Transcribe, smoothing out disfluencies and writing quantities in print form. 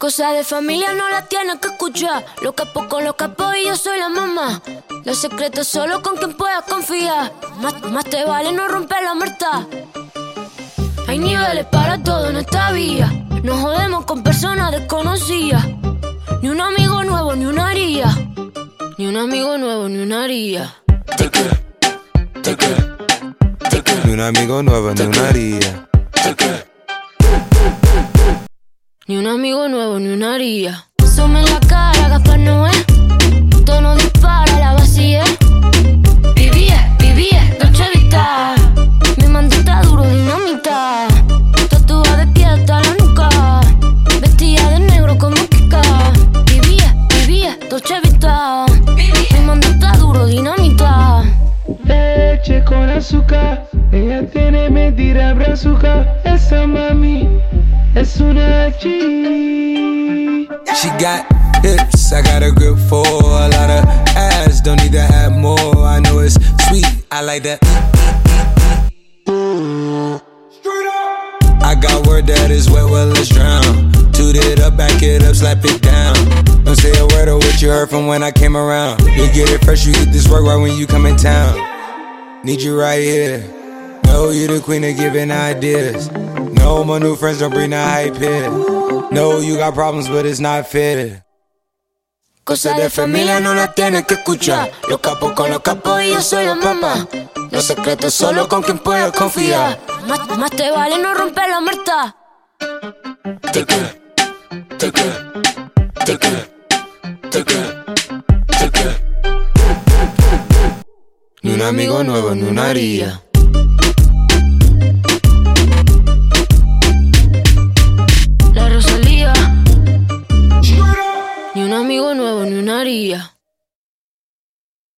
Cosas de familia no las tienes que escuchar. Los capos con los capos y yo soy la mamá. Los secretos solo con quien puedas confiar. Más te vale no romper la muerta. Hay niveles para todo en esta vía. No jodemos con personas desconocidas. Ni un amigo nuevo, ni una haría. Ni un amigo nuevo, ni una haría. Ni un amigo nuevo, ni una haría. Ni un amigo nuevo, ni una haría. Some en la cara, Gaspar Noé. Tono dispara, la vacía. Vivía, Dolce Vita. Mi mandita duro, dinamita. Tatuada de pie hasta la nuca. Vestida de negro como Kika. Vivía, Dolce Vita. Mi mandita duro, dinamita. Leche con azúcar. Ella tiene mentira brazuca. Esa mami es una G. She got hips, I got a grip for a lot of ass, don't need to have more. I know it's sweet, I like that. I got word that is wet, well let's drown. Toot it up, back it up, slap it down. Don't say a word of what you heard from when I came around. You get it fresh, you get this work right when you come in town. Need you right here. Know you the queen of giving ideas. No, my new friends don't bring the hype here. No, you got problems, but it's not fair. Cosas de familia no las tienes que escuchar. Los capos con los capos y yo soy la mamá. Los secretos solo con quien puedas confiar. Más te vale no romper la muerta. Ni un amigo nuevo, ni una haría. La Rosalía. Ni un amigo nuevo, ni una haría.